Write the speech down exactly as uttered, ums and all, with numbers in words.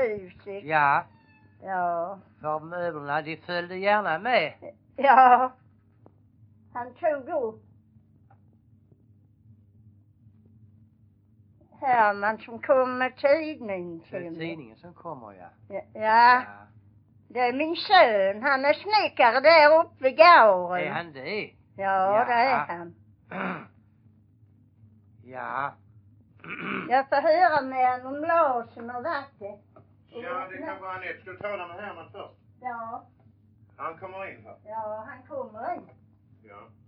huset. Ja, Ja. för möblerna, de följde gärna med. Ja. Han tog upp Herman som kom med tidning Det är till mig. tidningen som kommer, ja. Ja. ja. Ja. Det är min son. Han är snickare där uppe vid gården. Är han det? Ja, Ja. det är han. Ja. Jag får höra med honom om Larsen och vatten. Ja, det kan vara Anette. Ska du tala med Herman först? Ja. Han kommer in här. Ja, han kommer in. Ja.